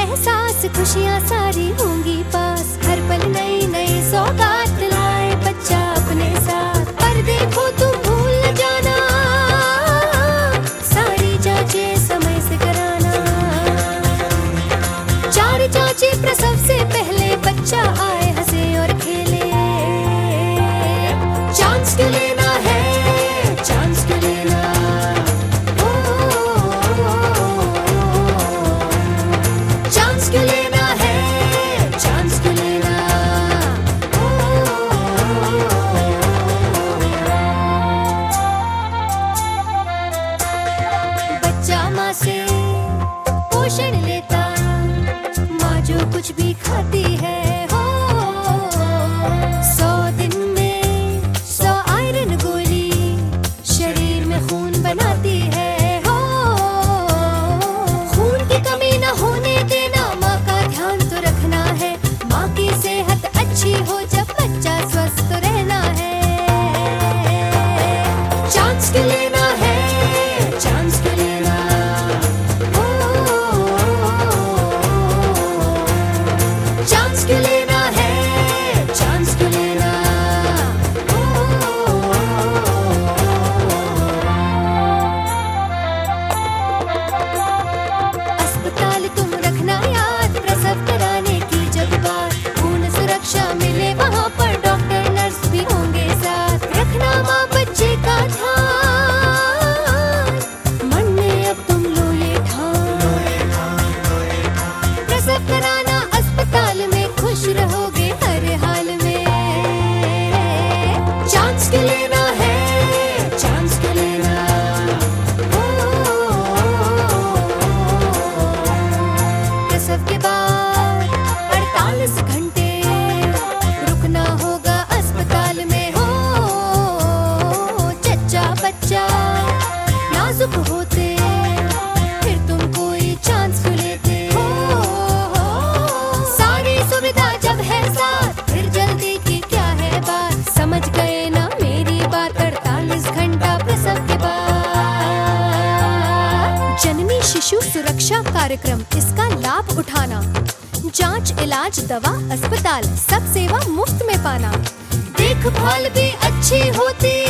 एहसास खुशियाँ सारी होंगी पास, हर पल नई नई सौगात लाए बच्चा अपने साथ। पर देखो तुम भूल न जाना, सारी जांचें समय से कराना। 4 जांचें प्रसव से पहले, बच्चा आए हंसे और खेले। चांस क्यों लेना है, चांस क्यों लेना, चांस क्यों लेना है, चांस क्यों लेना। बच्चा माँ से पोषण लेता, माँ जो कुछ भी खाती है हो। 100 दिन में 100 आयरन गोली शरीर में खून बनाती है हो। खून की कमी न होने देना, माँ का ध्यान तो रखना है। माँ की सेहत अच्छी हो जब बच्चा स्वस्थ रहना है। चांस क्यों लेना है, चांस क्यों लेना, चांस क्यों लेना है, चांस क्यों लेना। अस्पताल तुम रखना याद, प्रसव कराने की जब बात, पूर्ण सुरक्षा मिले वहाँ पर डॉक्टर नर्स भी होंगे साथ। रखना माँ बच्चे का ध्यान, मन में अब तुम लो ये ठान। प्रसव कराना अस्पताल में, खुश रहोगे हर हाल में। चांस क्यों लेना है, चांस क्यों लेना, प्रसव के बाद 48 घंटे रुकना होगा अस्पताल में हो। जच्चा बच्चा नाजुक होते, फिर तुम कोई चांस क्यों लेते हो। सारी सुविधा जब है साथ, फिर जल्दी की क्या है बात। समझ गए ना मेरी बात, 48 घंटा प्रसव के बाद। जननी शिशु सुरक्षा कार्यक्रम, इसका लाभ उठाना। जांच इलाज दवा अस्पताल, सब सेवा मुफ्त में पाना। देखभाल भी अच्छी होती